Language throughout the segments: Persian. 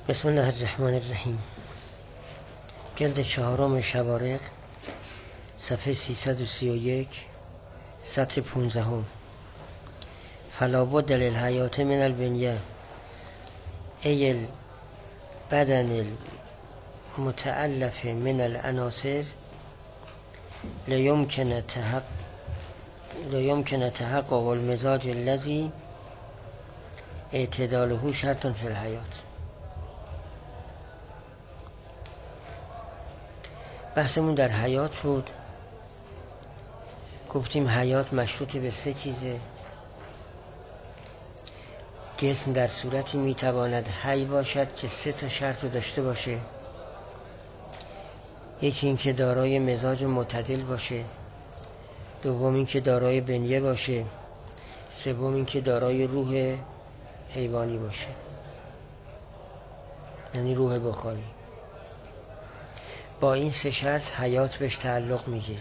بسم الله الرحمن الرحیم. جلد 4 شوارق، صفحه 331، سطر 15. فلا بد للحیات من البنیه ای البدن المتألف من العناصر لیمکن تحقق المزاج الذی اعتداله شرط فی الحیات. بحثمون در حیات بود. گفتیم حیات مشروط به 3 چیزه. جسم در صورتی میتواند حی باشد که 3 تا شرط رو داشته باشه. یکی این که دارای مزاج معتدل باشه، دوم این که دارای بنیه باشه، سوم این که دارای روح حیوانی باشه، یعنی روح بخاری. با این 3 شرط حیات بهش تعلق میگیره.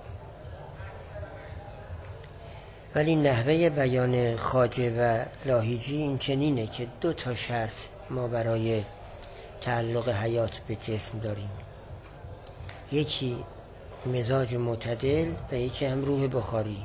ولی نحوه بیان خواجه و لاهیجی این چنینه که 2 تا شرط ما برای تعلق حیات به جسم داریم. یکی مزاج معتدل و یکی هم روح بخاری.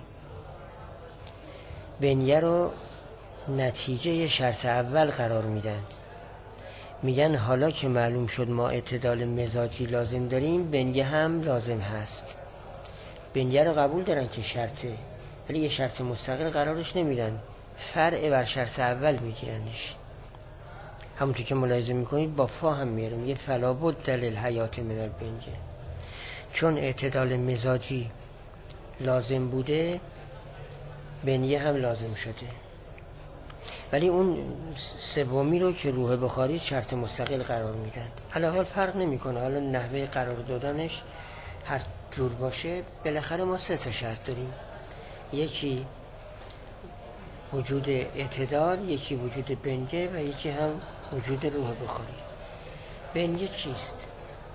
بنیه رو نتیجه شرط اول قرار میدن. میگن حالا که معلوم شد ما اعتدال مزاجی لازم داریم، بنیه هم لازم هست. بنیه رو قبول دارن که شرطه، ولی یه شرط مستقل قرارش نمیدن، فرع بر شرط اول میگیرنش. همونطور که ملاحظه میکنید با فا هم میاریم، یه فلا بد للحیات من البنیه. چون اعتدال مزاجی لازم بوده، بنیه هم لازم شده. ولی اون سومی رو که روح بخاری شرط مستقل قرار میدن. علاوه فرق نمیکنه حالا نحوه قرار دادنش هر جور باشه، بالاخره ما 3 تا شرط داریم. یکی وجود اعتدال، یکی وجود بنیه و یکی هم وجود روح بخاری. بنیه چیست؟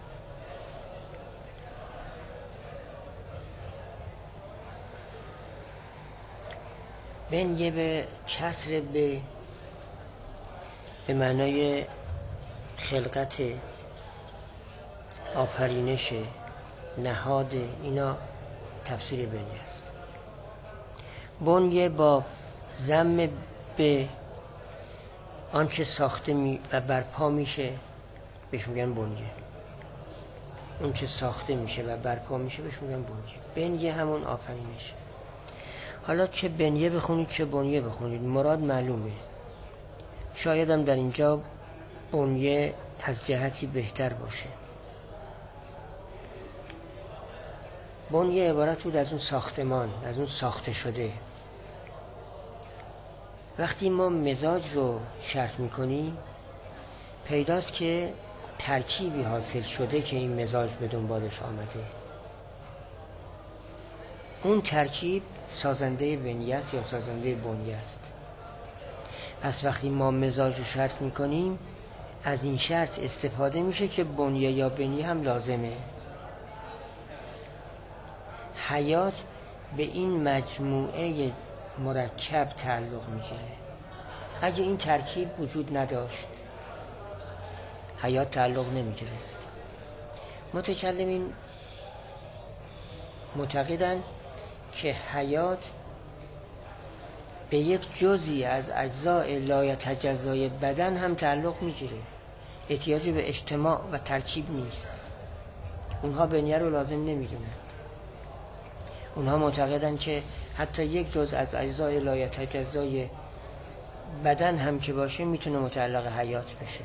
بنیه به کسر به معنای خلقت، آفرینش، نهاد، اینا تفسیر بنیه است. بنیه با ضم به آنچه ساخته و برپا میشه بهش میگن بنیه. اون چه ساخته میشه و برپا میشه بهش میگن بنیه. بنیه همون آفرینش. حالا چه بنیه بخونید چه بنیه بخونید، مراد معلومه. شاید هم در اینجا بنیه از جهتی بهتر باشه. بنیه عبارت بود از اون ساختمان، از اون ساخته شده. وقتی ما مزاج رو شرط میکنیم، پیداست که ترکیبی حاصل شده که این مزاج به دنبالش آمده. اون ترکیب سازنده بنیه است یا سازنده بنیه است. پس وقتی ما مزاج رو شرط میکنیم، از این شرط استفاده میشه که بنیه یا بنیه هم لازمه. حیات به این مجموعه مرکب تعلق میگیره. اگه این ترکیب وجود نداشت، حیات تعلق نمیگیره. متکلمین معتقدن که حیات به یک جزئی از اجزای لایتجزای بدن هم تعلق میگیره. احتیاجی به اجتماع و ترکیب نیست. اونها بنیه رو لازم نمیدونن. اونها معتقدن که حتی یک جزء از اجزای لایتجزای بدن هم که باشه میتونه متعلق حیات بشه.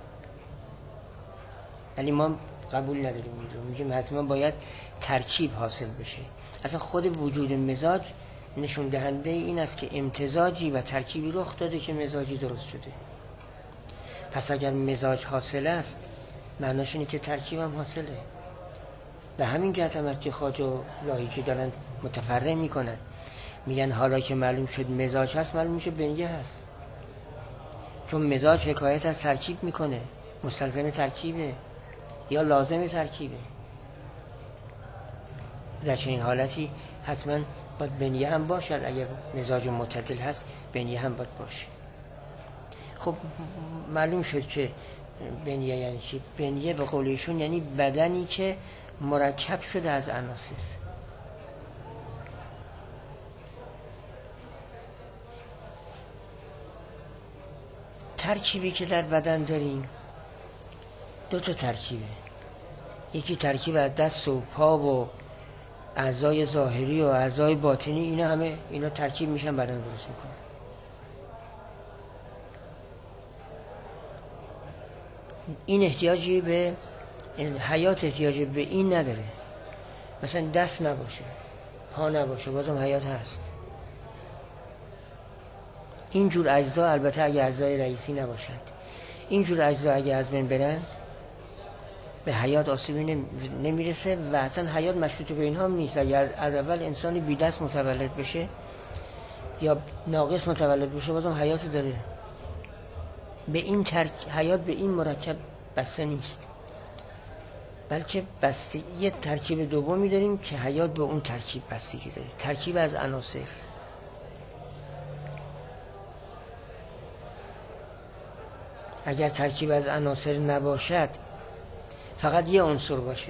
ولی ما قبول نداریم این رو. میگیم حتما باید ترکیب حاصل بشه. اصلا خود وجود مزاج نشون دهنده این است که امتزاجی و ترکیبی رخ داده که مزاجی درست شده. پس اگر مزاج حاصل است، معناش اینه که ترکیب هم حاصله. به همین جهت هم است که خواجه و لاهیجی دارن متفرع میکنن. میگن حالا که معلوم شد مزاج هست، معلوم میشه بنیه هست. چون مزاج حکایت از ترکیب میکنه، مستلزم ترکیبه یا لازم ترکیبه. در چنین حالتی حتما باید بنیه هم باشد. اگر مزاج معتدل هست، بنیه هم باید باشه. خب معلوم شد که بنیه یعنی چی؟ بنیه به قول ایشون یعنی بدنی که مرکب شده از عناصر. ترکیبی که در بدن داریم 2 ترکیبه. یکی ترکیب از دست و پا و اعضای ظاهری و اعضای باطنی، اینا ترکیب میشن بدن درست میکنن. این احتیاجی به حیات احتیاجی به این نداره. مثلا دست نباشه، پا نباشه، بازم حیات هست. اینجور اجزا البته اگه اجزای رئیسی نباشند، اینجور اجزا اگه از بین برن به حیات آسیبی نمیرسه و اصلا حیات مشروط به اینها نیست. اگر از اول انسانی بی دست متولد بشه یا ناقص متولد بشه بازم حیات داره. به این حیات به این مرکب بسته نیست، بلکه بسته یه ترکیب دومی داریم که حیات به اون ترکیب بستگی داره، ترکیب از عناصر. اگر ترکیب از عناصر نباشد، فقط یه عنصر باشه،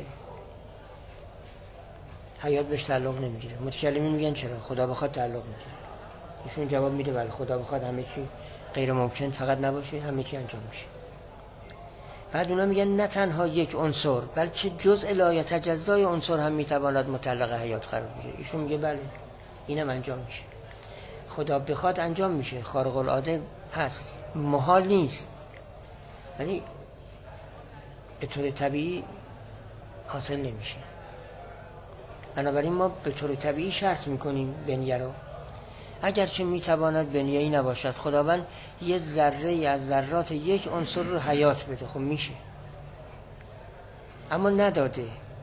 حیات بهش تعلق نمیگیره. متکلمین میگن چرا؟ خدا بخواد تعلق میگیره. ایشون جواب میده بله، خدا بخواد همه چی غیر ممکن فقط نباشه، همه چی انجام میشه. بعد اونا میگن نه تنها یک عنصر بلکه جزء لا یتجزای عنصر هم میتواند متعلق حیات قرار بگیره. ایشون میگه بله اینم انجام میشه، خدا بخواد انجام میشه، خارق العاده هست، محال نیست، ولی به طور طبیعی حاصل نمیشه. بنابراین ما به طور طبیعی شرط میکنیم بنیه رو، اگرچه میتواند بنیه‌ای نباشد، خداوند یه ذره از ذرات یک عنصر رو حیات بده، خب میشه، اما نداده.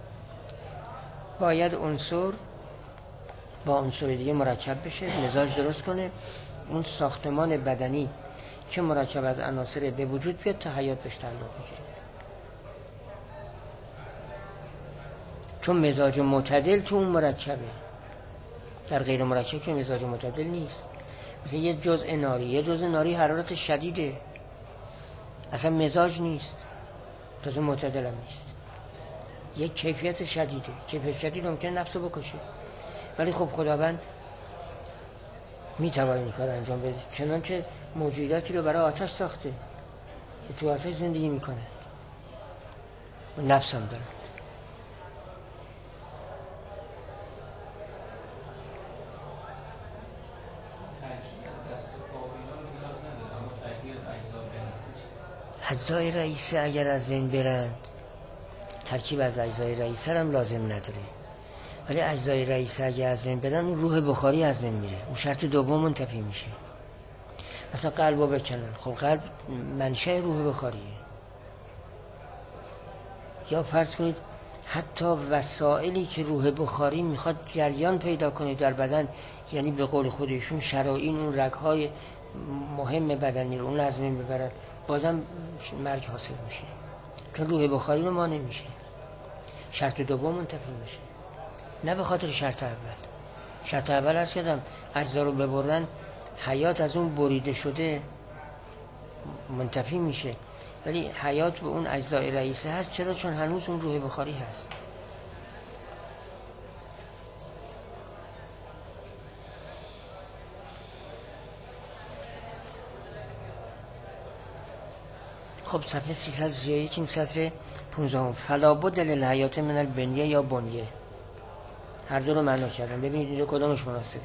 باید عنصر با عنصر دیگه مرکب بشه، مزاج درست کنه، اون ساختمان بدنی که مرکب از عناصر به وجود بیاد تا حیات بهش تعلق بگیره. چون مزاج معتدل تو اون مرکبه، در غیر مرکب که مزاج معتدل نیست. مثلا یه جزء ناری حرارت شدیده، اصلا مزاج نیست، تازه معتدل هم نیست. یک کیفیت شدیده، کیفیت شدید ممکنه نفسو بکشه، ولی خب خداوند میتونه این کار انجام بده. چنانچه موجوداتی رو برای آتش ساخته که تو آتش زندگی میکنه و نفس هم دارن. اجزای رئیسه اگر از بین برند، ترکیب از اجزای رئیسه هم لازم نداره، ولی اجزای رئیسه اگر از بین برند اون روح بخاری از بین میره، اون شرط دوم منتفی میشه. مثلا قلب رو بکنن، خب قلب منشأ روح بخاریه. یا فرض کنید حتی وسائلی که روح بخاری میخواد جریان پیدا کنه در بدن، یعنی به قول خودشون شرائین، اون رگهای مهم بدنی رو اون از بین ببرن، بازم مرگ حاصل میشه، چون روح بخاری رو ما نمیشه. شرط دوم منتفی میشه، نه به خاطر شرط اول. شرط اول هست کردم اجزا رو ببرن، حیات از اون بریده شده منتفی میشه، ولی حیات به اون اجزای رئیسه هست. چرا؟ چون هنوز اون روح بخاری هست. خب صفحه 331 این سطر 15 فلا بد للحیات من البنیه یا بنیه، هر دو رو معنا کردم، ببینید اینجا کدامش مناسبه.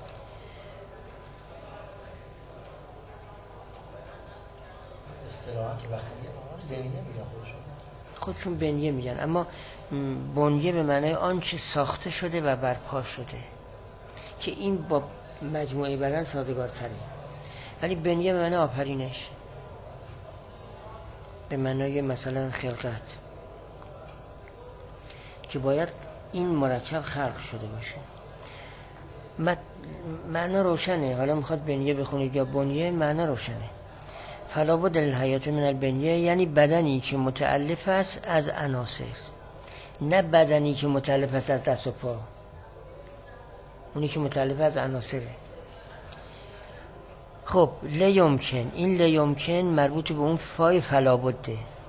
اصطلاحاً که وقتی بنیه میگن خودشون بنیه میگن، اما بنیه به معنای آنچه ساخته شده و برپا شده که این با مجموعه بدن سازگارتره، ولی بنیه به معنای آفرینش، به معنای مثلا خلقت، که باید این مرکب خلق شده باشه. معنا روشنه، حالا میخواد بنیه بخونید یا بنیه، معنا روشنه. فلا بد للحیات من البنیه یعنی بدنی که متألف است از عناصر، نه بدنی که متألف است از دست و پا، اونی که متألف از عناصره. خب لیمکن، این لیمکن مربوط به اون فای فلا بده.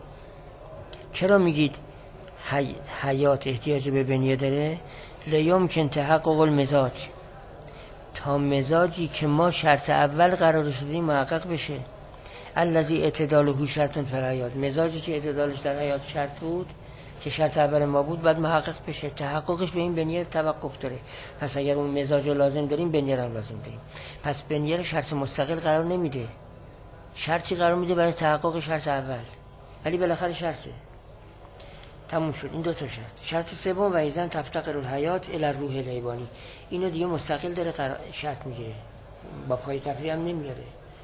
چرا میگید حیات احتیاج به بنیه داره؟ لیمکن تحقق المزاج، تا مزاجی که ما شرط اول قرار شدیم محقق بشه. الذی اعتداله شرط فی الحیات، مزاجی که اعتدالش در حیات شرط بود، که شرط اول ما بود، باید محقق بشه. تحققش به این بنیه توقف داره. پس اگر اون مزاج رو لازم داریم، بنیه رو لازم داریم. پس بنیه رو شرط مستقل قرار نمیده، شرطی قرار میده برای تحقق شرط اول، ولی بالاخره شرطه. تموم شد این دو تا شرط. شرط سوم و ایزن تفتقر الحیات الی الروح الحیوانی، اینو دیگه مستقل داره شرط میگیره، با پای تفریح هم نمیاره.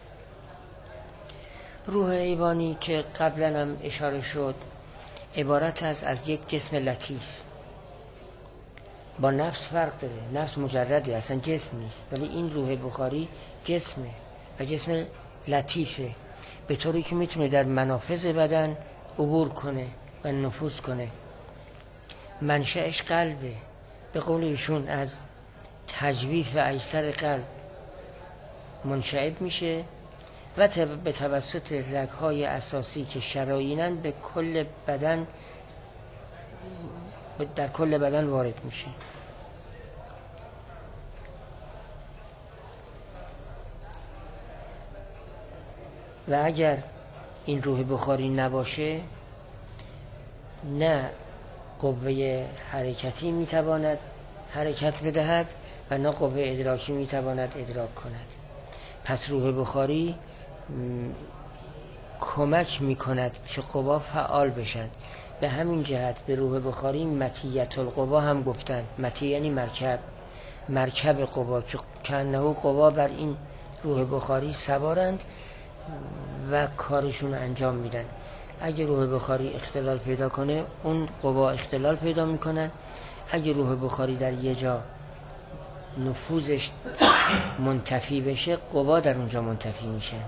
روح حیوانی که قبلا هم اشاره شد، عبارت است از یک جسم لطیف. با نفس فرق داره، نفس مجرده، اصلا جسم نیست، ولی این روح بخاری جسمه و جسم لطیفه، به طوری که میتونه در منافذ بدن عبور کنه و نفوذ کنه. منشأش قلبه، به قول ایشون از تجویف ایسر قلب منشعب میشه و به توسط رگ‌های اساسی که شرایینن به کل بدن، در کل بدن وارد میشه. و اگر این روح بخاری نباشه، نه قوه حرکتی میتواند حرکت بدهد و نه قوه ادراکی میتواند ادراک کند. پس روح بخاری کمک میکند که قوا فعال بشند. به همین جهت به روح بخاری مطیت القوا هم گفتند. مطیع یعنی مرکب قوا، که کنه قوا بر این روح بخاری سوارند و کارشون انجام میدن. اگه روح بخاری اختلال پیدا کنه، اون قوا اختلال پیدا میکنن. اگه روح بخاری در یه جا نفوذش منتفی بشه، قوا در اونجا منتفی میشند.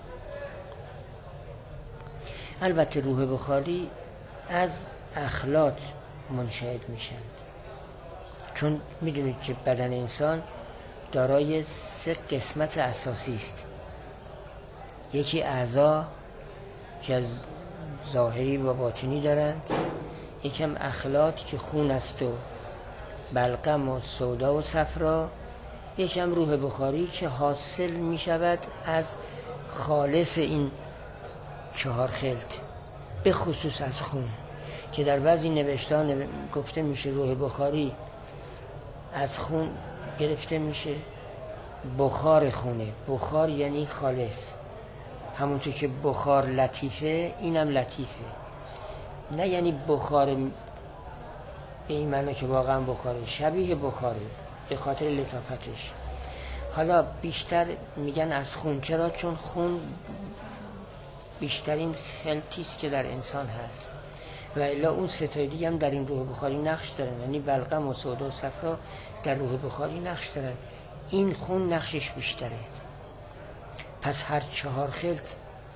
البته روح بخاری از اخلاط منشأ میشند، چون میدونید که بدن انسان دارای 3 قسمت اساسی است. یکی اعضا که از ظاهری و باطنی دارند، یکم اخلاط که خون است و بلغم و سودا و صفرا، یکم روح بخاری که حاصل می شود از خالص این 4 خلط، به خصوص از خون، که در بعضی نوشتان گفته میشه روح بخاری از خون گرفته میشه. بخار خونه، بخار یعنی خالص، همونطور که بخار لطیفه، اینم لطیفه، نه یعنی بخار به این معنی که واقعا بخاره، شبیه بخاره به خاطر لطافتش. حالا بیشتر میگن از خون. چرا؟ چون خون بیشترین خلطیست که در انسان هست و الا اون 3 تا دیگه هم در این روح بخاری نقش دارن، یعنی بلغم و سودا و صفرا در روح بخاری نقش دارن. این خون نقشش بیشتره. پس هر 4 خلط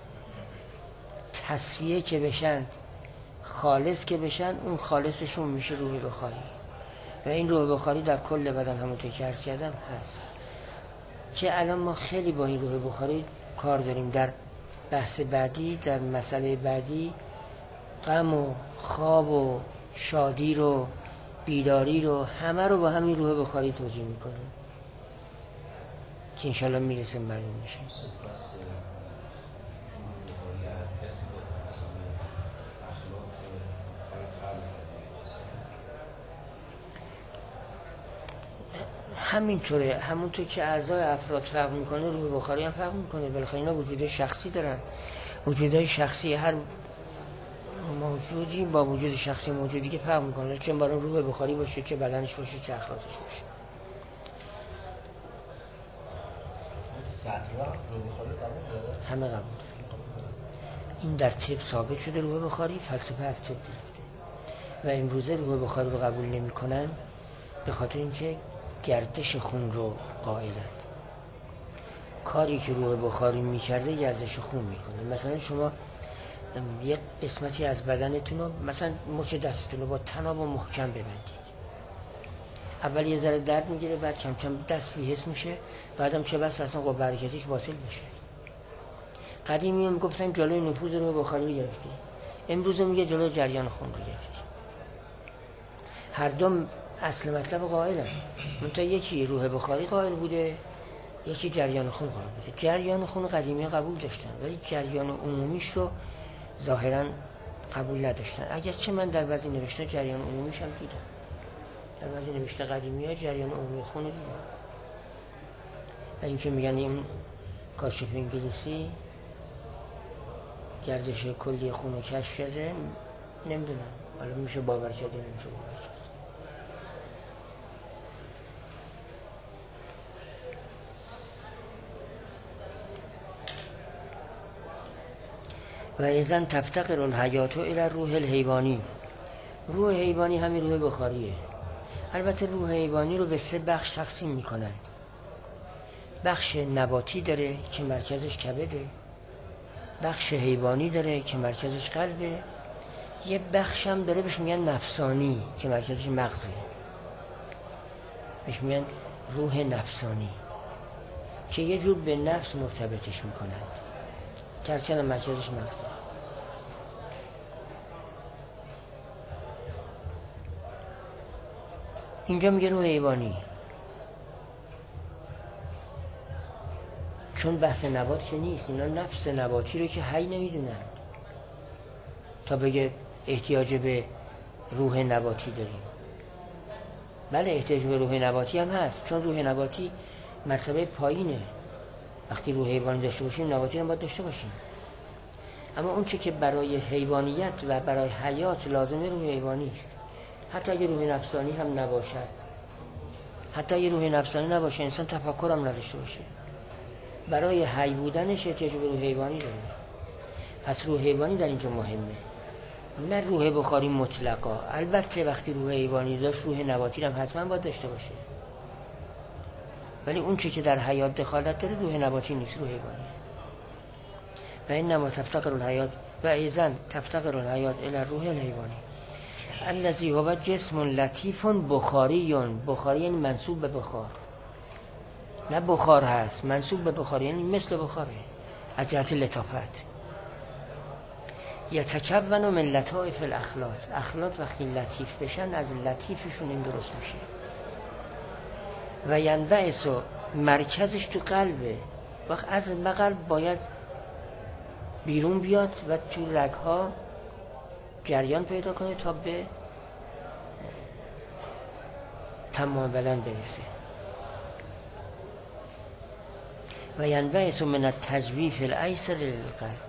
تصفیه که بشن، خالص که بشن، اون خالصشون میشه روح بخاری. و این روح بخاری در کل بدن همونطور که عرض کردم هست، که الان ما خیلی با این روح بخاری کار داریم. در بحث بعدی، در مسئله بعدی، غم و خواب و شادی رو، بیداری رو، همه رو با همین روح بخاری توجیه میکنیم که انشالله میرسیم معلوم میشه. همینطوره، همونطور که اعضای افراد فرق میکنه، روح بخاری هم فرق میکنه. بالاخره اینا وجود شخصی دارن. وجودهای شخصی هر موجودی با وجود شخصی موجودی که فرق میکنه، چه برای روح بخاری باشه، چه بدنش باشه، چه اخلاقش باشه. سطرها روح بخاری قبول داره؟ همه قبول داره. این در طب ثابت شده. روح بخاری فلسفه از طب گرفته و امروزه روح بخاری رو قبول نمیکنن به خاطر اینکه گردش خون رو قائلند. کاری که روح بخاری میکرده گردش خون میکنه. مثلا شما یک قسمتی از بدنتون رو، مثلا مچ دستتون رو با طناب و محکم ببندید. اول یه ذره درد میگیره، بعد کم کم دست بی‌حس میشه، بعدم چه بس اصلا قوه حرکتیش باطل میشه. قدیمی هم گفتن جلوی نفوذ روح بخاری رو گرفتی. امروز میگه جلو جریان خون رو گرفتیم. هر دو اصل مطلب قائلن، منتها یکی روح بخاری قائل بوده، یکی جریان خون قائل بوده. جریان خون قدیمی قبول داشتن ولی جریان عمومیش رو ظاهرا قبول نداشتن. اگرچه من در بعضی نوشته جریان عمومیش هم دیدم، در بعضی نوشته قدیمی ها جریان عمومی خون رو دیدم. و اینکه میگن این کاشف انگلیسی گردش کلی خون رو کشف کرده، نمیدونم حالا میشه باور کرده نمیشه باور کرد. و ایزن تفتقر الحیات الى روح الحیوانی. روح حیوانی همین روح بخاریه. البته روح حیوانی رو به 3 بخش تقسیم میکنن. بخش نباتی داره که مرکزش کبده، بخش حیوانی داره که مرکزش قلبه، یه بخش هم داره بهش میگن نفسانی که مرکزش مغزه، بهش میگن روح نفسانی که یه جور به نفس مرتبطش میکنن که هرچند مرکزش مغزه. اینجا میگه روح حیوانی، چون بحث نبات که نیست، اینا نفس نباتی رو که حی نمیدونن تا بگه احتیاج به روح نباتی داریم. بله احتیاج به روح نباتی هم هست، چون روح نباتی مرتبه پایینه. وقتی روح حیوانی داشته باشیم نباتی هم باید داشته باشیم. اما اون چه که برای حیوانیت و برای حیات لازمه روح حیوانی است. حتی اگه روح نفسانی هم نباشد، حتی اگه روح نفسانی نباشه، انسان تفکر هم نداشته باشه، برای حی بودنش احتیاج به روح حیوانی داره. پس روح حیوانی در اینجا مهمه، نه روح بخاری مطلقا. البته وقتی روح حیوانی داشت روح نباتی هم حتما باید داشته باشه، ولی اون چی که در حیات دخالت داره روح نباتی نیست، روح حیوانی. و اینما تفتقر الحیات و ایزن تفتقر الحیات الی روح الحیوانی الذی هو جسم لطیف بخاری. بخاری یعنی منسوب به بخار، نه بخار هست، منسوب به بخار یعنی مثل بخاره از جهت لطافت. یتکون من لطائف الاخلاط. اخلاط وقتی لطیف بشن از لطیفشون این درست میشه. و ینبعث مرکزش تو قلبه، وقت از قلب باید بیرون بیاد و تو رگها جریان پیدا کنه تا به تمام بدن برسه. و ینبعث من التجویف الایسر للقلب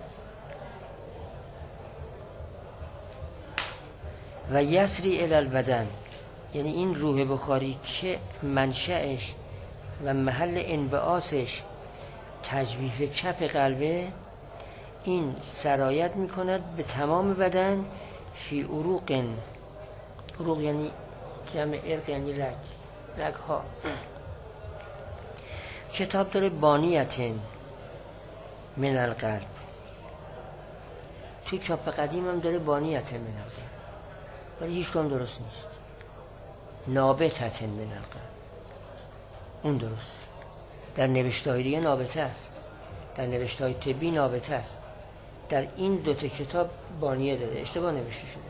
و یسری الی البدن. یعنی این روح بخاری که منشأش و محل انبعاثش تجویف چپ قلبه، این سرایت میکند به تمام بدن. فی عروق، عروق یعنی جمع عرق یعنی رگ ها. کتاب داره بانیت من القلب، توی چاپ قدیم هم داره بانیت من القلب، ولی هیچ کدوم درست نیست. نابتت من القلب اون درست، در نوشته های دیگه نابته است، در نوشته های طبی نابته است، در این دوتا کتاب بانیه داده، اشتباه نوشته شده.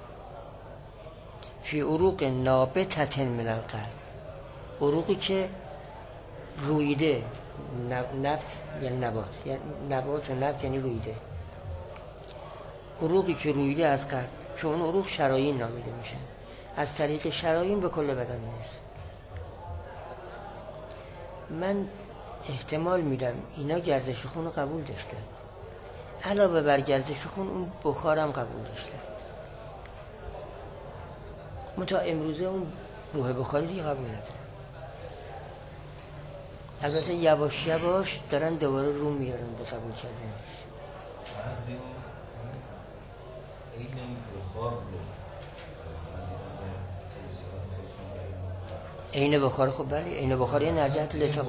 فی عروق نابتت من القلب، عروقی که رویده، نبت یعنی نبات، یعنی نبات و نبت یعنی رویده، عروقی که رویده از قلب، که اون عروق شرايين نامیده میشن، از طریق شرايين به کل بدن میرسه. من احتمال میدم اینا گردش خون رو قبول داشتن، علاوه بر گردش خون اون بخارم قبول داشتن، منتها امروزه اون روح بخاری دیگه قبول ندارن. البته یواش یواش دارن دوباره رو میارن به قبول کردنش. عین بخار، خب بله عین بخار یه نرجت لطافت.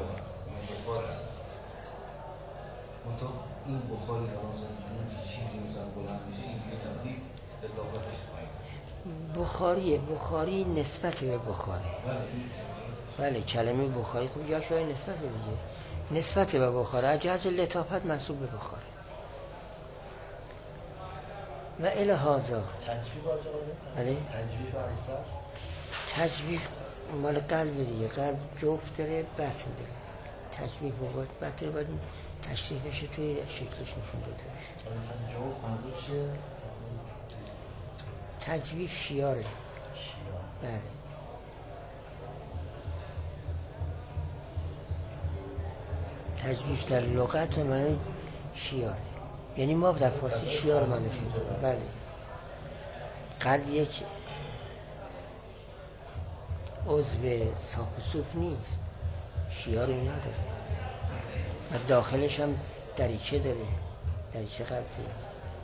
این بخاری چیزی مثلا بلند میشه اینجوری لطافتش پایین. بخاری نسبت به بخاره. بله کلمه بخاری خب یا شاید نسبت دیگه، نسبت به بخاره از جهت لطافت منسوب به بخاره. و الهازا تجویف آجا بله تجویف عیسی تجویف مال قلب دیگه، قلب جفت داره بسن داره. تجویف وقت بطر باید این تشریفش توی شکلش نشون داده بشه. جوف منظور چیه؟ تجویف شیاره. شیار بله تجویف در لغت من شیاره، یعنی ما در فارسی شیار معرفی می‌کنیم. بله قلب یک عضو صاف و صوف نیست، شیار اینا داره و داخلش هم دریچه داره، دریچه قلب داره.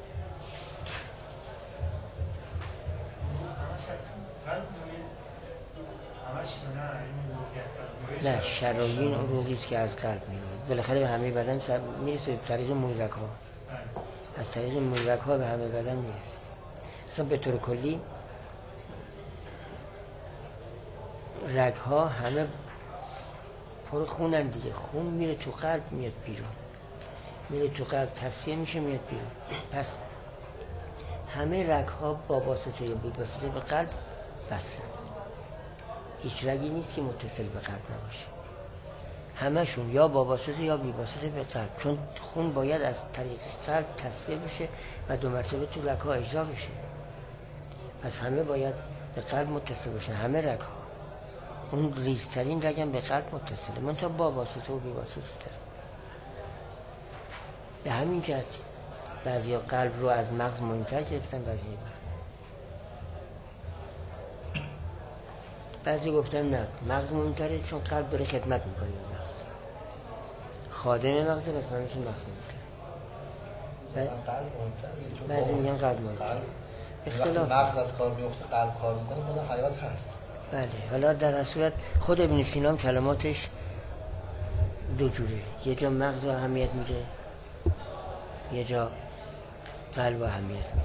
نه شرايين عروقی است که از قلب میاد، بالاخره به همه بدن میرسه طریق مویرک ها، از طریق مویرک ها به همه بدن میرسه. اصلا به طور کلی رگ ها همه پر خونن دیگه، خون میره تو قلب میاد بیرون، میره تو قلب تصفیه میشه میاد بیرون. پس همه رگ ها با واسطه یا بی واسطه به قلب وصلن، هیچ رگی نیست که متصل به قلب نباشه، همشون یا با واسطه یا بی واسطه به قلب، چون خون باید از طریق قلب تصفیه بشه و 2 مرتبه تو رگ ها اجرا بشه. پس همه باید به قلب متصل باشن، همه رگ ها. اون ریزترین رگ هم به قلب متصله، منتها با واسطه و بی واسطه داره. به همین جهت بعضی قلب رو از مغز مهمتر گرفتن، بعضی گفتن نه مغز مهمتره، چون قلب داره خدمت میکنه به مغز، خادم مغزه، بس همیشه مغز مهمتره. بعضی میگن قلب مهمتره. اختلاف مغز از کار میفته قلب کار میکنه، بودن حیات هست. بله حالا در هر صورت خود ابن سینا هم کلماتش 2 جوره، یه جا مغز رو اهمیت میده، یه جا قلب رو اهمیت میده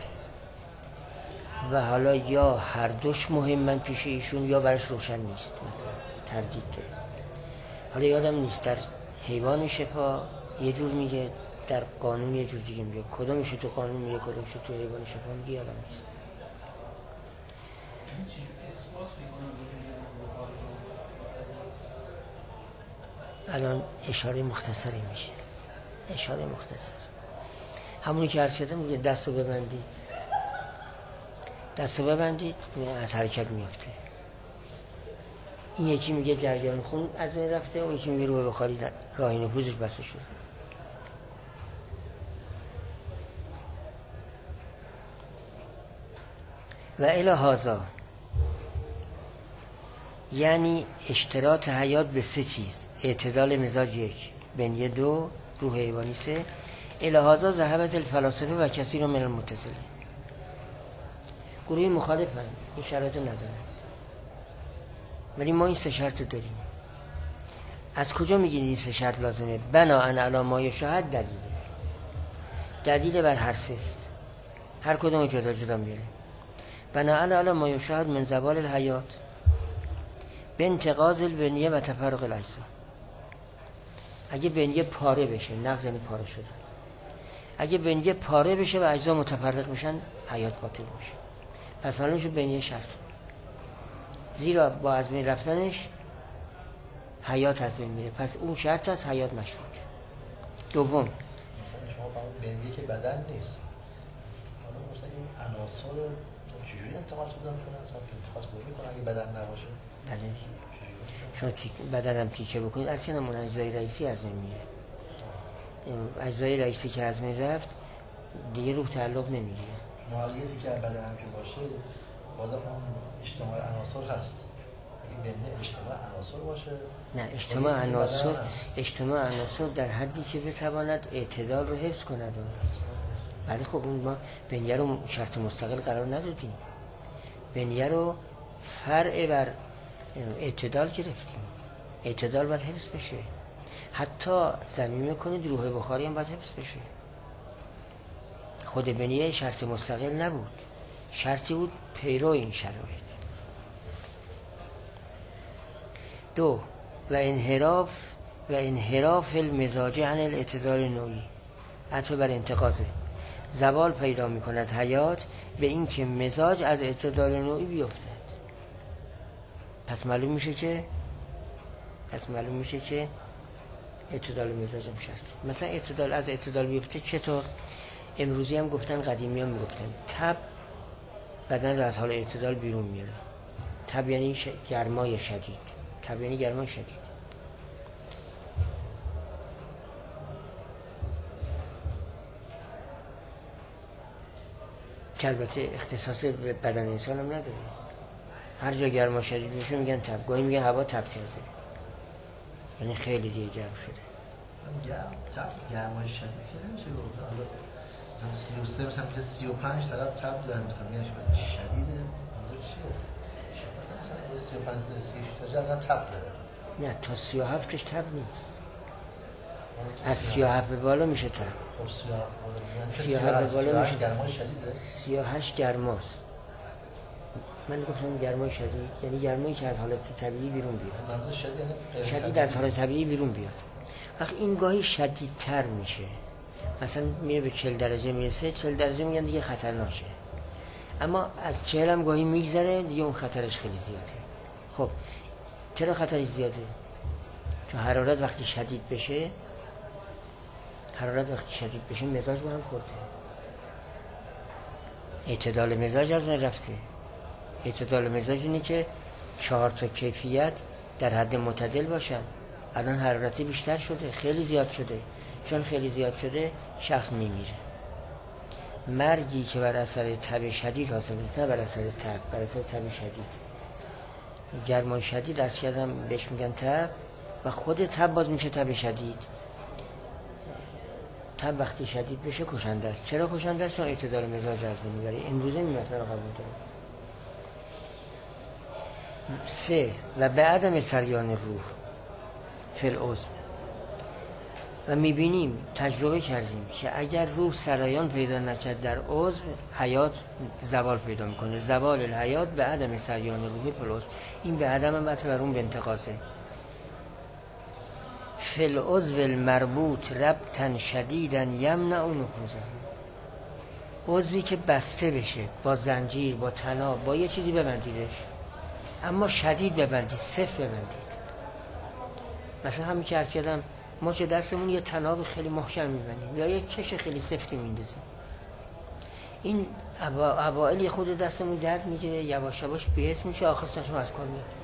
و حالا یا هر دوش مهمن پیش ایشون یا برش روشن نیست، تردید داره. حالا یادم نیست در حیوان شفا یه جور میگه، در قانون یه جور دیگه میگه، کدومش تو قانون میگه کدومش تو حیوان شفا میگه یادم نیست. الان اشاره مختصری میشه، اشاره مختصر همونی که عرض شده میگه دستو ببندید، دستو ببندید از حرکت میفته. این یکی میگه جریان خون از بین رفته، اون یکی میگه روح بخاری راه نفوذش بسته شده. و الی هذا یعنی اشتراط حیات به 3 چیز: اعتدال مزاج 1، بنیه 2، روح حیوانی 3. الی هذا ذهبت الفلاسفه و کثیر من المتصلین. گروه مخالفن، این شرایط ندارن، ولی ما این 3 شرط داریم. از کجا میگید این 3 شرط لازمه؟ بناء علی ما یشاهد دلیل بر هر 3 است، هر کدوم جدا جدا میاره. بناء علی ما یشاهد من زوال الحیات به انتقاض البنیه و تفرق الاجزا. اگه بنیه پاره بشه، نقض یعنی پاره شدن، اگه بنیه پاره بشه و اجزا متفرق بشن حیات باطل میشه. پس حالا میشه بنیه شرط، زیرا با از بین رفتنش حیات از بین میره، پس اون شرط است، حیات مشروط. دوم مثلا شما بنیه که بدن نیست، حالا مثلا این عناصر چجوری انتقال شدن کنه، اصلا انتقال کنه اگه بدن نباشه؟ بله شما بدن هم تیکه بکنید، از چنان اون اجزای رئیسی از بین میره. اجزای رئیسی که از بین رفت دیگه روح تعلق نمیگیره. مالیتی که بدن هم که باشه باید اون اجتماع عناصر هست. اگه بنیه اجتماع عناصر باشه، نه اجتماع عناصر در حدی که بتواند اعتدال رو حفظ کند. ولی خب اون ما بنیه رو شرط مستقل قرار ندادیم، بنیه رو فرع بر اعتدال گرفتیم. اعتدال باید حفظ بشه، حتی ضمیمه کنید روح بخاری هم باید حفظ بشه. خود بنیه شرط مستقل نبود، شرطی بود پیرو این شرایط. 2 و انحراف المزاج عن الاعتدال نوعی، عطف بر انتقاضه، زوال پیدا می کند حیات به این که مزاج از اعتدال نوعی بیفتد. پس معلوم میشه که اعتدال مزاج هم شرط. مثلا اعتدال از اعتدال بیفته چطور؟ امروزی هم گفتن، قدیمی هم میگفتن تب بدن رو از حال اعتدال بیرون میاره. تب یعنی گرمای شدید. تب یعنی گرمای شدید. که البته اختصاص به بدن انسان هم نداره. هر جا گرما شدید میشه میگن تب. گاهی میگن هوا تب کرده، یعنی خیلی دیگه گرم شده. گرمای شدید که نمیشه گفت. حالا 33 مثلا که 35 طرف تب داره، مثلا میگن شدیده. منظور چیه؟ شدید مثلا 35 36 تا جا تب داره. نه تا 37 تب نیست. از 37 به بالا میشه تب. خب 37 به بالا میشه گرمای شدیده. 38 گرماست. من گفتم گرمای شدید یعنی گرمایی که از حالت طبیعی بیرون بیاد. منظور شدید از حالت طبیعی بیرون بیاد. وقتی این گاهی شدیدتر میشه، مثلا میره به 40 درجه میرسه، 40 درجه میگن دیگه خطرناکه. اما از 40 هم گاهی میگذره دیگه اون خطرش خیلی زیاده. خب چرا خطرش زیاده؟ چون حرارت وقتی شدید بشه مزاج با هم خورده. اعتدال مزاج از من رفته. اعتدال مزاج اینه که 4 تا کیفیت در حد معتدل باشن. الان حرارتی بیشتر شده، خیلی زیاد شده. چون خیلی زیاد شده شخص میمیره. مرگی که بر اثر تب شدید حاصل میشه، نه بر اثر تب، بر اثر تب شدید. گرمای شدید از کردم بهش میگن تب و خود تب باز میشه تب شدید. تب وقتی شدید بشه کشنده است. چرا کشنده است؟ چون اعتدال مزاج از بین میبره. امروزه این مطلب رو قبول دارم. 3 و به عدم سریان روح فی العضو. و میبینیم تجربه کردیم که اگر روح سرایان پیدا نکرد در عضو، حیات زوال پیدا میکنه. زوال الحیات به عدم سریان روح فی العضو. این به عدم هم بر اون به انتقاصه. فی العضو المربوط ربطا شدیدا یمنع نفوذه. عضوی که بسته بشه با زنجیر، با طناب، با یه چیزی ببندیدش، اما شدید ببندید، صفر ببندید. مثلا همین که عرض کردم مچ دستمون یه طناب خیلی محکم میبندیم یا یه کش خیلی سفتی میندازیم. این اوائل خود دستمون درد میگیره، یواش یواش بی‌حس میشه، آخر سرشون از کار میفته.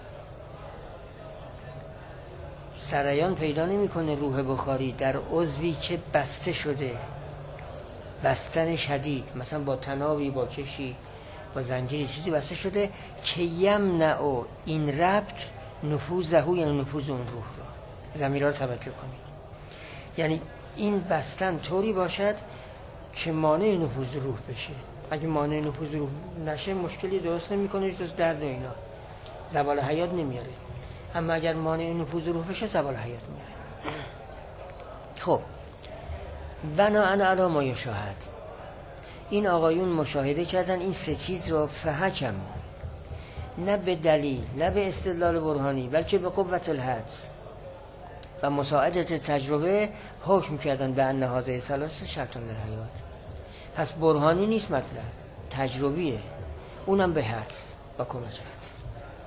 سرایان پیدا نمیکنه روح بخاری در عضوی که بسته شده، بستن شدید، مثلا با طنابی، با کشی، با زنجیری چیزی بسته شده که یمنع این ربط نفوذه، یعنی نفوذ اون روح را. ضمیرها رو توجه کنید. یعنی این بستن طوری باشد که مانع نفوذ روح بشه. اگه مانع نفوذ روح نشه مشکلی درست نمیکنه، جز درد و اینا، زوال حیات نمیاره. اما اگر مانع نفوذ روح بشه زوال حیات میاره. خب بناء علی ما یشاهد، این آقایون مشاهده کردن این 3 چیز رو، فحکم، نه به دلیل، نه به استدلال برهانی، بلکه به قوت الحدس و مساعدت تجربه حکم کردن به ان هذه ثلاثه شرط للحیات. پس برهانی نیست مطلب، تجربیه، اونم به حدس، با کمک حدس.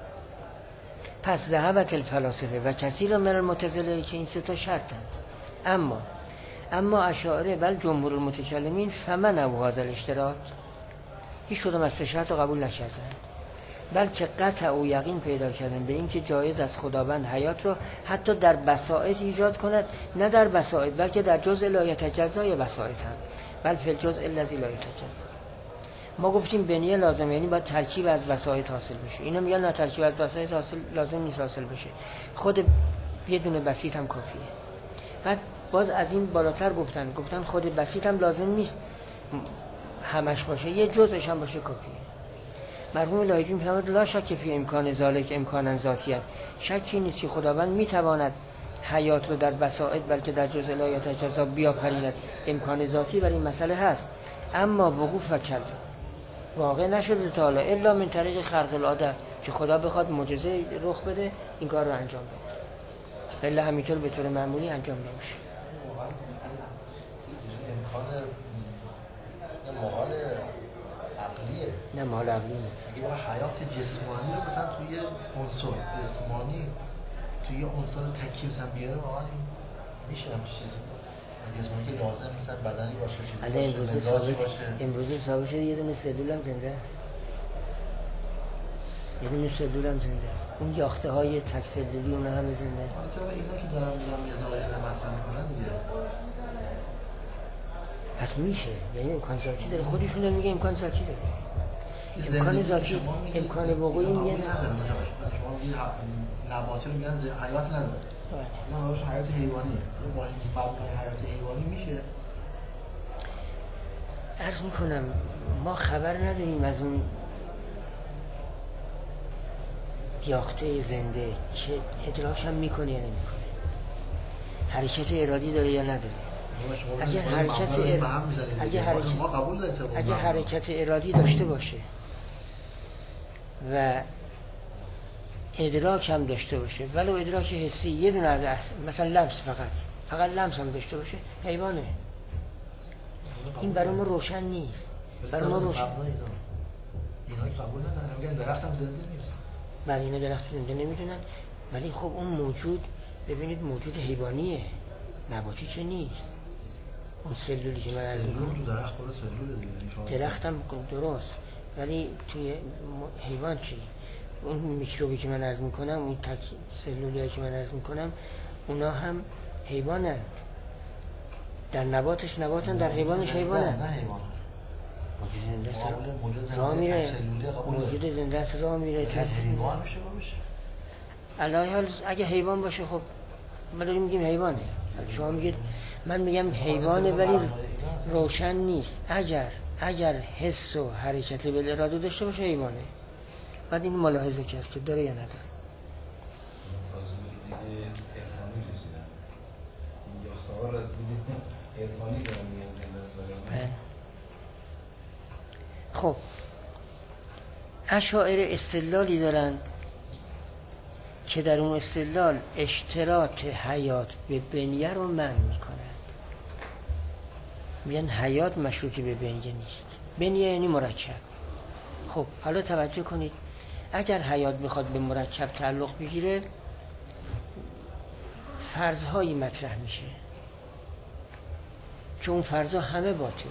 پس ذهبت الفلاسفه و کثیر من المعتزله که این 3 تا شرطند. اما اشاعره بل جمهور المتکلمین فمنعوا هذا الاشتراط، هیچ کدوم از 3 شرط رو قبول نکردند، بلکه قطع و یقین پیدا کردن به این که جایز از خداوند حیات رو حتی در بسائط ایجاد کند، نه در بسائط بلکه در جزء لا یتجزای بسائط هم، بل فی الجزء الذی لا یتجزا. ما گفتیم بنیه لازم، یعنی باید ترکیب از بسائط حاصل بشه. اینا میگن نه، ترکیب از بسائط حاصل لازم نیست حاصل بشه، خود یه دونه بسیط هم کافیه. بعد باز از این بالاتر گفتن خود بسیط هم لازم نیست همش باشه، یه جزءش هم باشه کافیه. مرحوم لایجی می‌فرماید لا شک فی امکان ذالک امکانا ذاتیه، شکی نیست که خداوند میتواند حیات رو در بسائط بلکه در جزء لا یتجزا بیافریند. امکان ذاتی برای این مسئله هست، اما وقوع فکر واقع نشده تا حالا الا من طریق خرق العاده، که خدا بخواد معجزه رخ بده این کار رو انجام بده، الا همینطور به طور معمولی انجام نمیشه. امکان محال عقلیه. نه محال عقلی نیست. اگه با حیات جسمانی رو مثلا توی عنصر جسمانی توی عنصر ترکیب مثلا بیاره واقعا میشه همچین چیزی. جسمانی که لازم مثلا بدنی باشه چیزی باشه. امروزه ثابت شده یه دونه سلول هم زنده است. یه دونه سلول هم زنده است. اون یاخته های تک سلولی اونها همه زنده است. حالا اینا که دارن میگم مزاجی رو مطرح میکنن دیگه. پس میشه. یعنی امکان ذاتی داره. خودشون هم میگه امکان ذاتی داره. امکان ذاتی امکان وقوعی میگه نه. شما میگید نباتی رو میگن حیات نداره. اینا راهش حیات حیوانیه. با این مبنای حیات حیوانی میشه. عرض میکنم ما خبر نداریم از اون یاخته زنده که ادراک هم میکنه یا نمیکنه، حرکت ارادی داره یا نداره. اگه حرکت ارادی داشته باشه و ادراک هم داشته باشه، ولو ادراک حسی یه دونه از مثلا لمس فقط لمس هم داشته باشه، حیوانه. این برای ما روشن نیست. برای ما روشن اینا که قبول ندارن، میگن درخت هم زنده نیست. بله اینا درخت زنده نمیدونن، ولی خب اون موجود ببینید موجود حیوانیه، نباتی که نیست. اون سلولی که من از اون تو درخت خود سلول دیگه، درخت هم درست، ولی توی حیوان چی؟ اون میکروبی که من عرض میکنم، اون تک سلولی که من عرض میکنم، اونا هم حیوانند. در نباتش نباتن، در حیوانش حیوانند. نه حیوان موجود زنده است راه میره، موجود زنده است راه میره. حیوان میشه باشه. الان حال اگه حیوان باشه خب ما داریم میگیم حیوانه، شما میگید من میگم حیوانه ولی روشن نیست. اگر حس و حرکت بالاراده داشته باشه حیوانه. بعد این ملاحظه کرد که داره یا نداره. خب اشاعره استدلالی دارند که در اون استدلال اشتراط حیات به بنیه رو منع میکنند. میگن حیات مشروط به بنیه نیست. بنیه یعنی مرکب. خب حالا توجه کنید، اگر حیات بخواد به مرکب تعلق بگیره فرض‌هایی مطرح میشه که اون فرض‌ها همه باطله.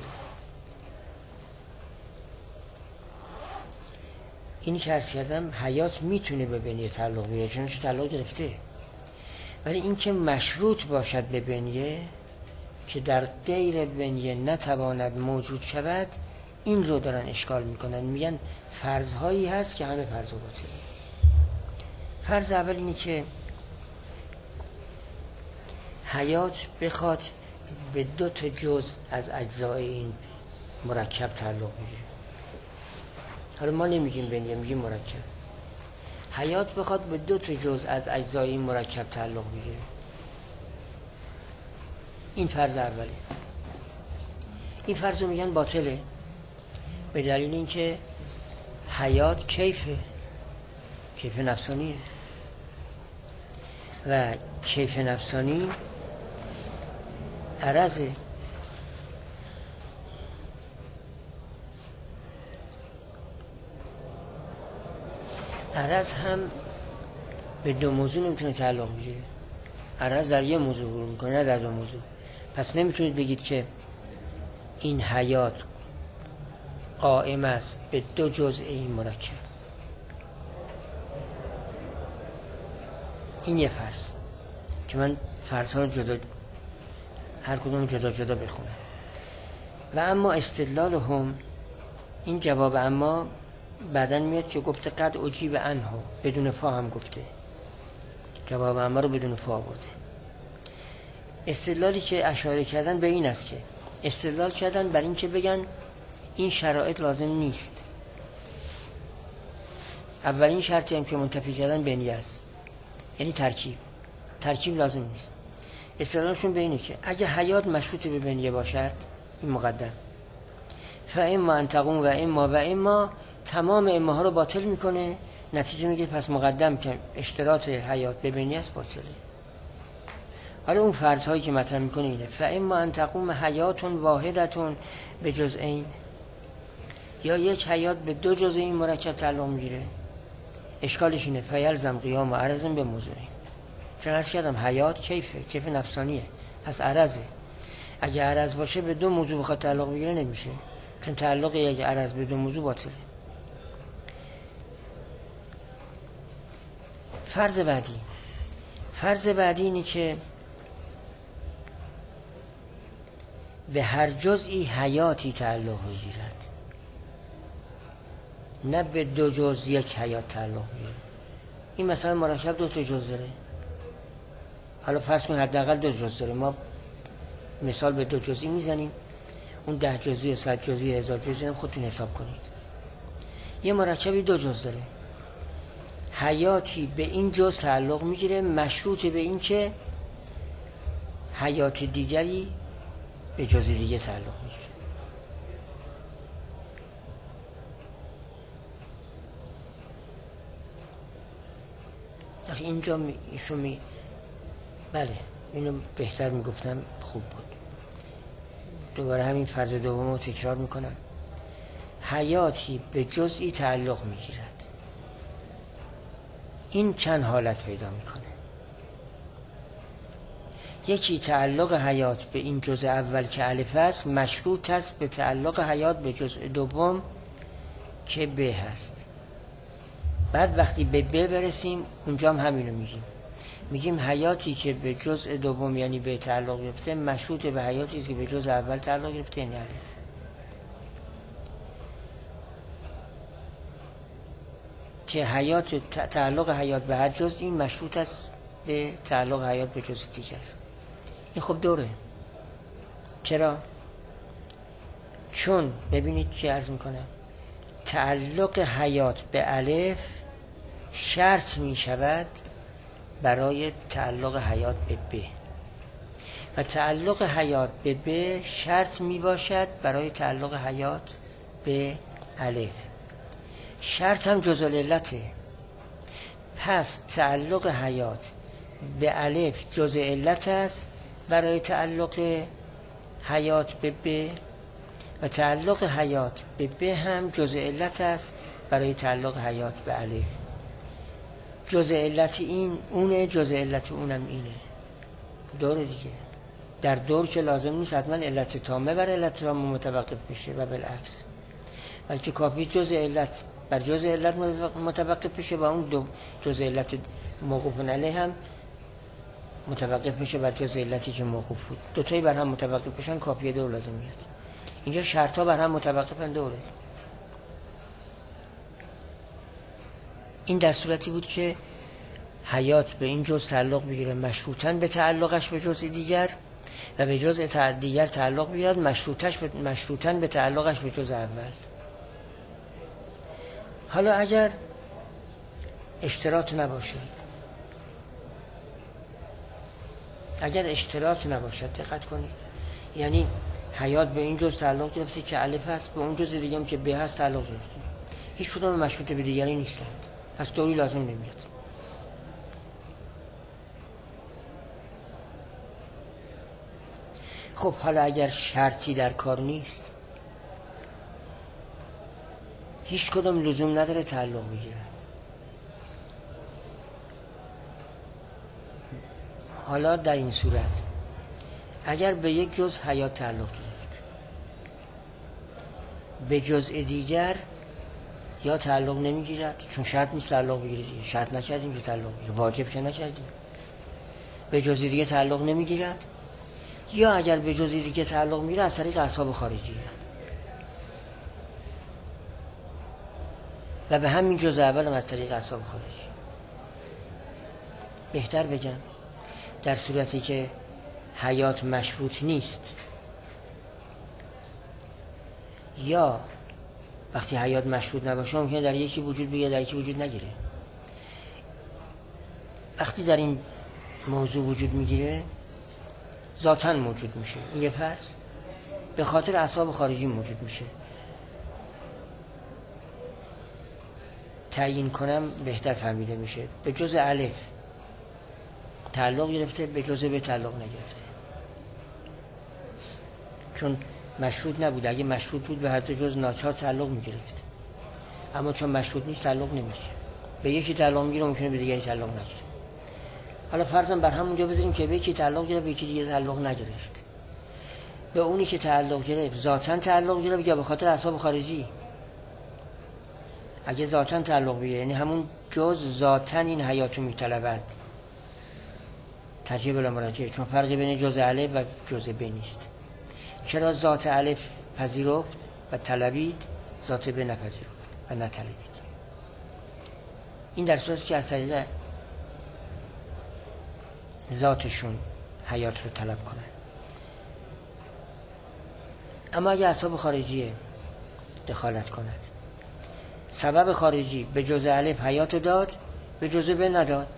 اینی که عرض کردم حیات میتونه به بنیه تعلق بگیره چون تعلق گرفته، ولی این که مشروط باشد به بنیه که در غیر بنیه نتواند موجود شود، این رو دارن اشکال میکنن. میگن فرض‌هایی هست که همه فرض باطله. فرض اول اینه که حیات بخواد به 2 تا جزء از اجزای این مرکب تعلق بگیره. حالا ما نمیگیم بنیه، میگیم مرکب. حیات بخواد به 2 تا جزء از اجزای این مرکب تعلق بگیره. این فرض اوله. این فرض رو میگن باطله به دلیل اینکه حیات کیف نفسانیه و کیف نفسانی عرضه. عرض هم به 2 موضوع نمیتونه تعلق بگیره. عرض در یه موضوع حضور میکنه نه در 2 موضوع. پس نمیتونید بگید که این حیات قائم است به 2 جزء این مرکب. این یه فرض که من فرض‌ها رو جدا هر کدوم جدا جدا بخونم. و اما استدلال هم این جواب اما بعدن میاد که گفته قد اجیب عنه، بدون فا هم گفته، جواب اما رو بدون فا برده. استدلالی که اشاره کردن به این است که استدلال کردن بر این که بگن این شرایط لازم نیست. اولین شرطی هم که منتفی کردن بنیه است، یعنی ترکیب لازم نیست. استدلالشون به اینه که اگه حیات مشروط به بنیه باشد، این مقدم، فاما ان تقوم و اما تمام اما ها رو باطل میکنه. نتیجه میگه پس مقدم که اشتراط حیات به بنیه است باطله. حالا اون فرض هایی که مطرح میکنه اینه: فاما ان تقوم حیات واحدتون به جزئین، یا یک حیات به دو جزء این مرکب تعلق میگیره. اشکالش اینه فیلزم قیام و عرضم به موضوعی. چون عرض کردم حیات کیف نفسانیه، پس عرضه. اگه عرض باشه به دو موضوع بخواد تعلق بگیره نمیشه، چون تعلق یک عرض به دو موضوع باطله. فرض بعدی اینه که به هر جزئی حیاتی تعلق میگیرد، نه به دو جز یک حیات تعلق میگیره. این مثلا مرکب دو تا جز داره، حالا فرض کنید حداقل دو جز داره، ما مثال به دو جزئی میزنیم، اون 10 جزئی و 100 جزئی 1000 جزئی هم خودتون حساب کنید. یه مرکبی دو جز داره، حیاتی به این جز تعلق میگیره مشروط به این که حیات دیگری به جز دیگه تعلق میگیره. اینجا بله اینو بهتر میگفتم خوب بود. دوباره همین فرض دوم رو تکرار میکنم. حیاتی به جزئی تعلق میگیرد، این چند حالت پیدا میکنه. یکی تعلق حیات به این جزء اول که الف است مشروط است به تعلق حیات به جزء دوم که ب هست. بعد وقتی به ب برسیم اونجا هم همینو میگیم حیاتی که به جزء دوم یعنی به تعلق گرفته مشروط به حیاتی است که به جزء اول تعلق گرفته یعنی الف. که حیات تعلق حیات به هر جزء این مشروط است به تعلق حیات به جزء دیگر. این خب دوره. چرا؟ چون ببینید چی عرض میکنم، تعلق حیات به الف شرط می شود برای تعلق حیات به ب و تعلق حیات به ب شرط می باشد برای تعلق حیات به الف. شرط هم جزء العلته. پس تعلق حیات به الف جزء علت است برای تعلق حیات به ب و تعلق حیات به ب هم جزء علت است برای تعلق حیات به الف. جزء علت این اونه، جزء علت اونم اینه. دور دیگه. در دور که لازم نیست حتما علت تامه بر علت تامه متوقف بشه و بالعکس، بلکه کافی جزء علت بر جزء علت متوقف بشه و اون دو جزء علت موقوف علیه هم متوقف بشه بر جزء علتی که موقوف بود. دوتایی بر هم متوقف بشن کافیه دور لازم میاد. اینجا شرط ها بر هم متوقفن دوره. این در صورتی بود که حیات به این جزء تعلق بگیره مشروطاً به تعلقش به جزء دیگر و به جزء دیگر تعلق بگیرد مشروطاً به تعلقش به جزء اول. حالا اگر اشتراط نباشد دقت کنید، یعنی حیات به این جزء تعلق گرفته که الف است، به اون جزء دیگه هم که ب هست تعلق گرفته، هیچ کدوم مشروط به دیگری نیستند، پس دوری لازم نمیاد. خب حالا اگر شرطی در کار نیست، هیچ کدوم لزوم نداره تعلق بگیرد. حالا در این صورت اگر به یک جزء حیات تعلق گرفت، به جزء دیگر یا تعلق نمیگیرد، چون شرط نیست تعلق بگیرد، شرط نکردیم که تعلق بگیرد، واجب که نکردیم. به جزء دیگه تعلق نمیگیرد، یا اگر به جزء دیگه تعلق میگیرد از طریق اسباب خارجی و به همین جزء اول هم از طریق اسباب خارجی. بهتر بگم در صورتی که حیات مشروط نیست یا وقتی حیات مشروط نباشه ممکنه در یکی وجود بگیره در یکی وجود نگیره. وقتی در این موضوع وجود میگیره ذاتاً موجود میشه، این یه فرض، به خاطر اسباب خارجی موجود میشه. تعیین کنم بهتر فهمیده میشه. به جزء الف تعلق گرفته، به جزء ب تعلق نگرفته، چون مشروط نبود. اگه مشروط بود به هر دو جز ناچار تعلق میگرفت، اما چون مشروط نیست تعلق نمیگیره. به یکی تعلق میگیره ممکنه به دیگری تعلق نگیره. حالا فرضاً بر همونجا بذاریم که به یکی تعلق گرفت به یکی دیگه تعلق نگرفت. به اونی که تعلق گرفت ذاتاً تعلق گرفت یا به خاطر اسباب خارجی؟ اگه ذاتاً تعلق بگیره یعنی همون جز ذاتاً این حیاتو میطلبد، ترجیح بلا مراجعه، چون فرقی بین جز الف و جز ب نیست. چرا ذات الف پذیرفت و طلبید، ذات ب نپذیرفت و نطلبید؟ این در صورتی که از طریق ذاتشون حیات رو طلب کنن. اما اگه اسباب خارجی دخالت کند، سبب خارجی به جز الف حیات داد به جز ب نداد،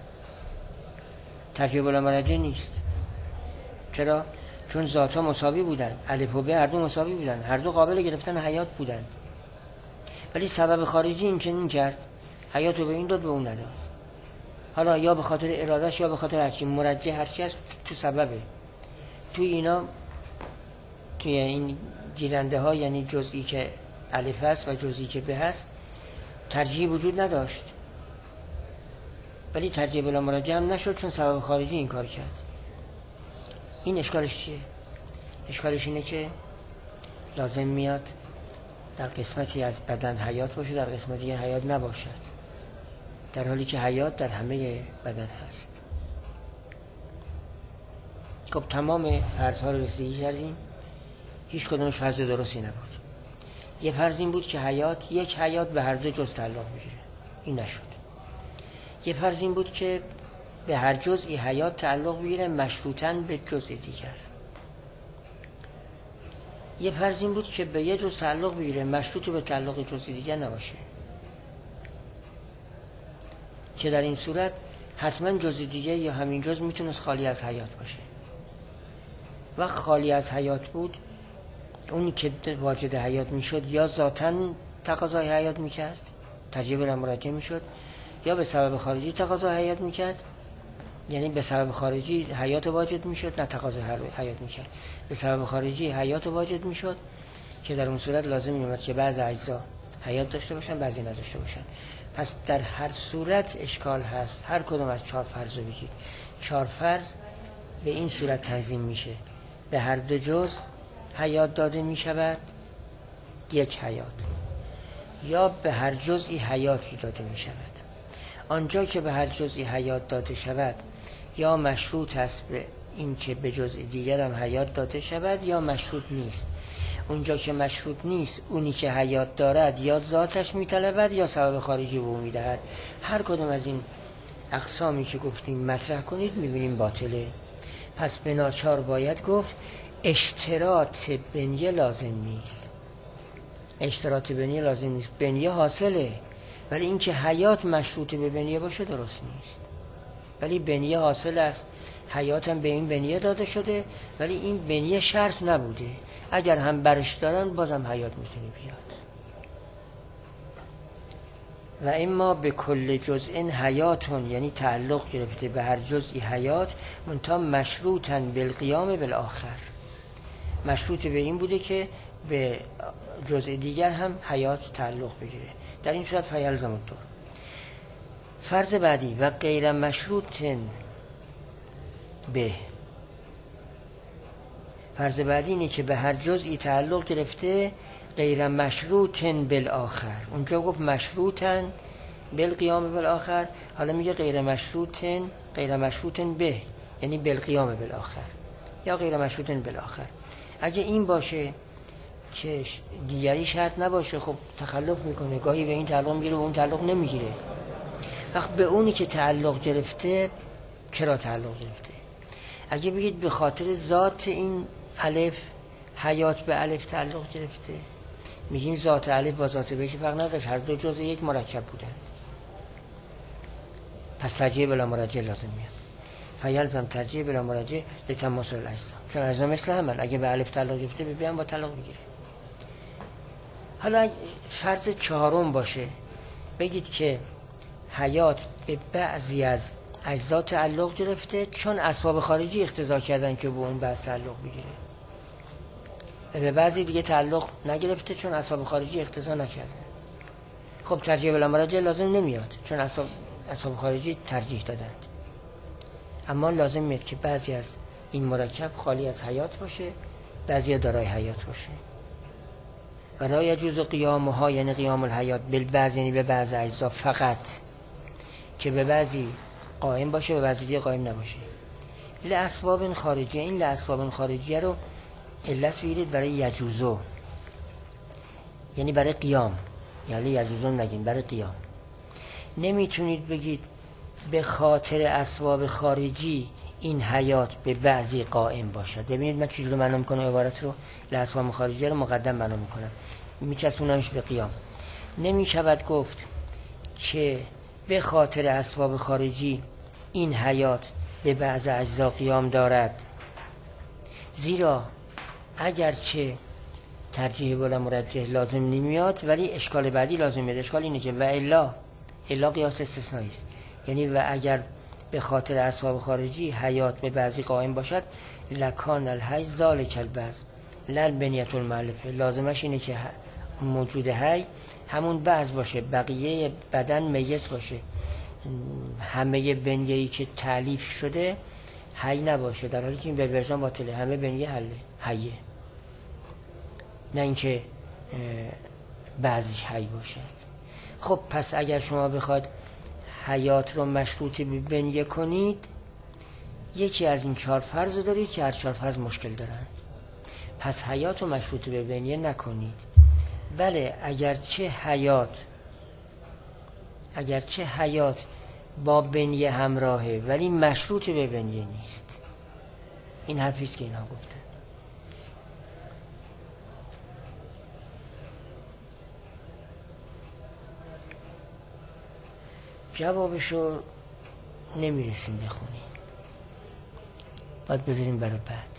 ترجیح بلا مراجعه نیست. چرا؟ چون ذات‌ها مساوی بودن، الف و ب هر دو مساوی بودن، هر دو قابل گرفتن حیات بودن، ولی سبب خارجی این چنین کرد، حیات رو به این داد به اون نداد. حالا یا به خاطر ارادهش یا به خاطر هرچی مرجح هرچی هست تو سببه. توی اینا، توی این گیرنده ها، یعنی جزئی که الف هست و جزئی که ب هست، ترجیح وجود نداشت، ولی ترجیح بلا مراجعه هم نشد چون سبب خارجی این کار کرد. این اشکالش چیه؟ اشکالش اینه که لازم میاد در قسمتی از بدن حیات باشه، در قسمتی حیات نباشد، در حالی که حیات در همه بدن هست. خب تمام فرض‌ها رو رسیدگی کردیم، هیچ کدومش فرض درستی نبود. یه فرض این بود که حیات، یک حیات به هر دو جز تعلق میگیره، این نشد. یه فرض این بود که به هر جزئی حیات تعلق میگیره مشروطاً به جزء دیگر. یه فرض این بود که به یه جز تعلق بگیره مشروط به تعلق جزء دیگر نباشه، که در این صورت حتما جزء دیگه یا همین جز میتونست خالی از حیات باشه. وقت خالی از حیات بود، اونی که واجد حیات میشد یا ذاتاً تقاضای حیات میکرد، ترجیح بلا مراجعه میشد، یا به سبب خارجی تقاضای حیات میکرد، یعنی به سبب خارجی حیات واجد میشد، نه تقاضای حیات میکرد، به سبب خارجی حیات واجد میشد، که در اون صورت لازم میومد که بعض اجزا حیات داشته باشن بعضی نداشته باشن. پس در هر صورت اشکال هست. هر کدوم از 4 فرض رو بگید، 4 فرض به این صورت تنظیم میشه: به هر دو جز حیات داده میشود یک حیات، یا به هر جزئی حیاتی داده میشود. آنجا که به هر جزئی حیات داده شود یا مشروط است به این که به جزء دیگر هم حیات داده شود یا مشروط نیست. اونجا که مشروط نیست، اونی که حیات دارد یا ذاتش میطلبد یا سبب خارجی به او میدهد. هر کدوم از این اقسامی که گفتیم مطرح کنید میبینیم باطله. پس به ناچار باید گفت اشتراط بنیه لازم نیست. اشتراط بنیه لازم نیست، بنیه حاصله، ولی این که حیات مشروط به بنیه باشه درست نیست. ولی بنیه حاصل است، حیات هم به این بنیه داده شده، ولی این بنیه شرط نبوده. اگر هم برش دارن بازم حیات میتونه بیاد. و اما به کل جزء حیاتون، یعنی تعلق گرفته به هر جزئی حیات، منتها مشروطاً بالقیام بالآخر، مشروط به این بوده که به جزء دیگر هم حیات تعلق بگیره. در این صورت فیلزم الدور. فرض بعدی: و غیر مشروط به. فرض بعدی اینه که به هر جزئی تعلق گرفته غیر مشروط بالآخر. اونجا گفت مشروطاً بالقیام بالآخر، حالا میگه غیر مشروط به، یعنی بالقیام بالآخر یا غیر مشروط بالآخر. اگه این باشه که دیگری شرط نباشه، خب تخلف میکنه، گاهی به این تعلق میگیره و اون تعلق نمیگیره. وقت به اونی که تعلق گرفته، چرا تعلق گرفته؟ اگه بگید به خاطر ذات این الف، حیات به الف تعلق گرفته، میگیم ذات الف با ذات ب فرق نداشت، هر دو جزء یک مرکب بودند. پس ترجیح بلا مراجعه لازم میاد. فیلزم ترجیح بلا مراجعه لتماثل الاجزا، چون اجزا مثل همن، اگه به الف تعلق گرفته به ب هم با تعلق میگیره. حالا فرض 4 باشه، بگید که حیات به بعضی از اجزا تعلق گرفته چون اسباب خارجی اقتضا کردن که به اون بعض تعلق بگیره. به بعضی دیگه تعلق نگرفته چون اسباب خارجی اقتضا نکرده. خب ترجیح بالامراجع لازم نمیاد چون اسباب خارجی ترجیح دادند. اما لازم میاد که بعضی از این مرکب خالی از حیات باشه، بعضی دارای حیات باشه. ولا یجوز قیامها، یعنی قیام الحیات بالبعض، یعنی به بعض اجزا فقط، که به بعضی قائم باشه به بعضی دیگه قائم نباشه. لاسباب خارجیه، این لاسباب خارجیه رو علت بگیرید برای یجوزو، یعنی برای قیام، یعنی یجوزو نگیم، برای قیام. نمیتونید بگید به خاطر اسباب خارجی این حیات به بعضی قائم باشد. ببینید من چجوری معنا میکنم عبارت رو، لاسباب خارجی رو مقدم معنا میکنم، میچسبونمش به قیام. نمیشود گفت که به خاطر اسباب خارجی این حیات به بعض اجزا قیام دارد، زیرا اگرچه ترجیح بالامرجح لازم نمیاد ولی اشکال بعدی لازم میاد. اشکال اینه که و الا قیاس استثنایی است، یعنی و اگر به خاطر اسباب خارجی حیات به بعضی قائم باشد لکان الحی ذالک البعض لل بنیت المؤلفه، لازمش اینه که موجود حی همون بعض باشه، بقیه بدن میت باشه، همه بنیه‌ای که تعلیف شده حی نباشه، در حالی که این بالوجدان باطله، همه بنیه حیه، نه اینکه بعضیش حی باشه. خب پس اگر شما بخواد حیات رو مشروط به بنیه کنید، یکی از این 4 فرض رو دارید که هر 4 فرض مشکل دارن، پس حیات رو مشروط به بنیه نکنید. بله اگرچه حیات با بنیه همراهه ولی مشروط به بنیه نیست. این حرفیست که اینا گفتن. جوابشو نمیرسیم بخونیم، باید بذاریم برای بعد.